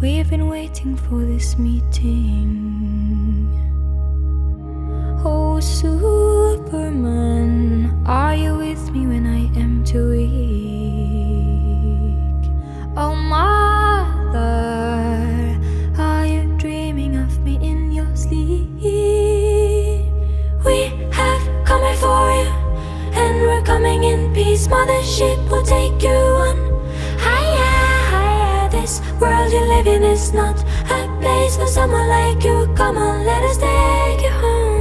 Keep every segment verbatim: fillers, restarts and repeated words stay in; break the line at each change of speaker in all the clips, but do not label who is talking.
We've been waiting for this meeting. Oh, Superman, are you with me when I am too weak? Oh, Mother, are you dreaming of me in your sleep? We have come here for you, and we're coming in peace. Mothership will take you on higher, higher. This world you live in is not a place for someone like you. Come on, let us take you home.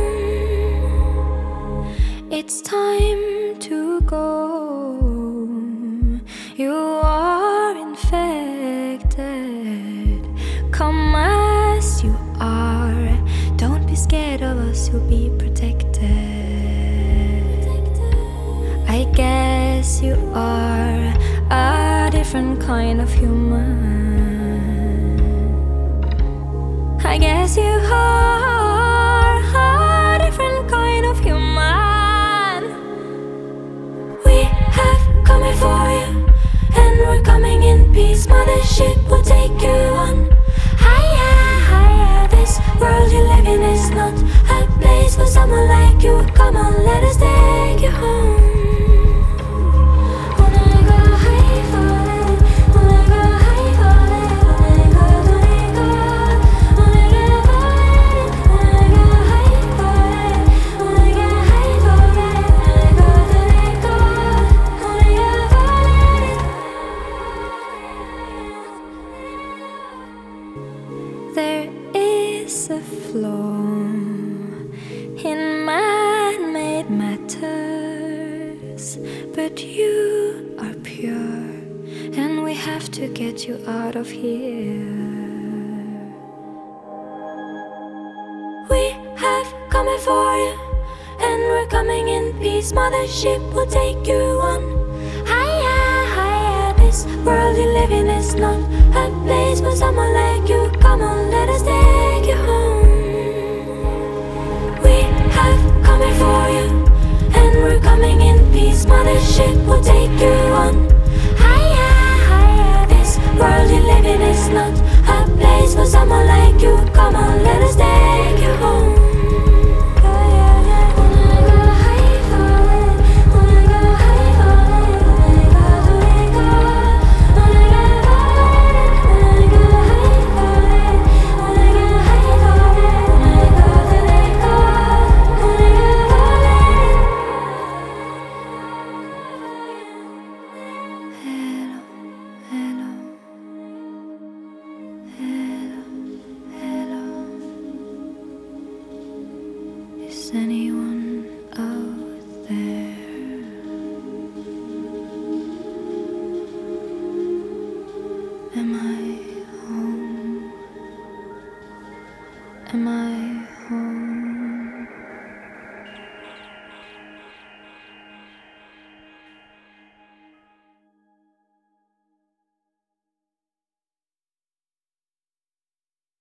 It's time to go. You are infected. Come as you are. Don't be scared of us, you'll be protected. I guess you are a different kind of human. I guess you are a different kind of human. We have come here for you, and we're coming in peace. Mothership will take you on higher, higher. This world you live in is not a place for someone like you. Come on, let us take you home. There is a flaw in man-made matters, but you are pure, and we have to get you out of here. We have come here for you, and we're coming in peace. Mothership will take you on higher, higher. This world you live in is not a place for someone like you. Come on, let us take you home. We have come here for you, and we're coming in peace. Mothership will take you on higher, higher. This world you live in is not a place for someone like you. Come on, let us take you home. Is anyone out there? Am I home? Am I